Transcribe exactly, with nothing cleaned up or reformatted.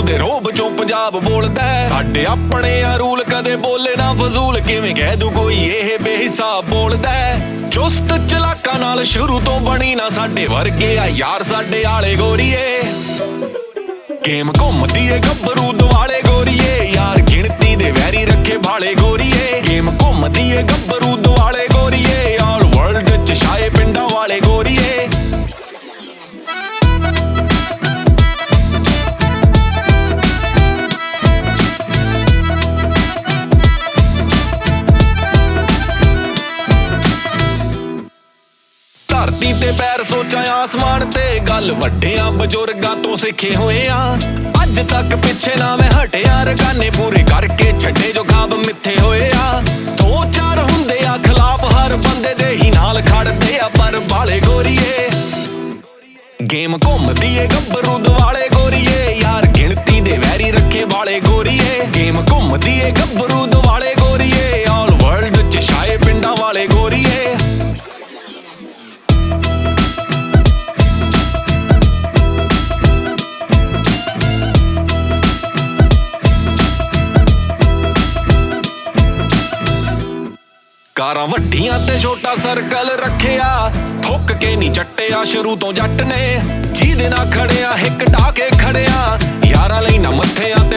ਗੁਰੂ ਦੇ ਰੋਬ ਚੋਂ ਪੰਜਾਬ ਬੋਲਦਾ। ਸਾਡੇ ਆਪਣੇ ਆ ਰੂਲ ਕਦੇ ਬੋਲੇ ਨਾ ਫਜ਼ੂਲ, ਕਿਵੇਂ ਕਹਿ ਦੂ ਕੋਈ ਇਹ ਬੇਹਿਸਾਬ ਬੋਲਦਾ। ਚੁਸਤ ਚਲਾਕਾਂ ਨਾਲ ਸ਼ੁਰੂ ਤੋਂ ਬਣੀ ਨਾ ਸਾਡੇ ਵਰਗੇ ਆ ਯਾਰ ਸਾਡੇ ਆਲੇ ਗੋਰੀਏ। ਗੇਮ ਘੁੰਮਦੀ ਏ ਗੱਭਰੂ ਦੁਆਲੇ ਗੋਰੀਏ, ਯਾਰ ਗਿਣਤੀ ਦੇ ਵੈਰੀ ਰੱਖੇ ਭਾਲੇ ਗੋਰੀਏ। ਗੇਮ ਘੁੰਮਦੀ ਏ ਗੱਭਰੂ ਦੁਆਲੇ ਗੋਰੀਏ, ਆਲ ਵਰਲਡ ਚ ਛਾਏ ਪਿੰਡਾਂ ਵਾਲੇ ਗੋਰੀਏ। ਧਰਤੀ ਤੇ ਪੈਰ ਸੋਚਾਂ ਆਸਮਾਨ ਤੇ, ਗੱਲ ਵੱਡਿਆਂ ਬਜ਼ੁਰਗਾਂ ਤੋਂ ਸਿੱਖੇ ਹੋਏ ਆ। ਅੱਜ ਤੱਕ ਪਿੱਛੇ ਨਾ ਮੈਂ ਹਟਿਆ, ਰਗਾਨੇ ਪੂਰੇ ਕਰਕੇ ਛੱਡੇ ਜੋ ਖਾਬ ਮਿੱਥੇ ਹੋਏ ਆ। ਦੋ ਚਾਰ ਹੁੰਦੇ ਆ ਖਿਲਾਫ ਹਰ ਬੰਦੇ ਦੇ ਹੀ ਨਾਲ ਖੜਦੇ ਆ ਪਰ ਬਾਲੇ ਗੋਰੀਏ। ਗੇਮ ਘੁੰਮਦੀ ਏ ਗੱਭਰੂ ਦੁਆਲੇ ਗੋਰੀਏ, ਯਾਰ ਗਿਣਤੀ ਦੇ ਵੈਰੀ ਰੱਖੇ ਵਾਲੇ ਗੋਰੀਏ। ਗੇਮ ਘੁੰਮਦੀ ਏ ਗੱਭਰੂ ਦੁਆਲੇ ਗੋਰੀਏ, ਆਲ ਵਰਲਡ ਚ ਛਾਏ ਪਿੰਡਾਂ ਵਾਲੇ ਗੋਰੀਏ। ਕਾਰਾਂ ਵੱਡੀਆਂ ਤੇ ਛੋਟਾ ਸਰਕਲ ਰੱਖਿਆ, ਥੁੱਕ ਕੇ ਨੀ ਚੱਟਿਆ ਸ਼ੁਰੂ ਤੋਂ ਜੱਟ ਨੇ। ਜਿਹਦੇ ਨਾਲ ਖੜਿਆ ਹਿੱਕ ਢਾ ਕੇ ਖੜਿਆ, ਯਾਰਾਂ ਲਈ ਨਾ ਮੱਥਿਆਂ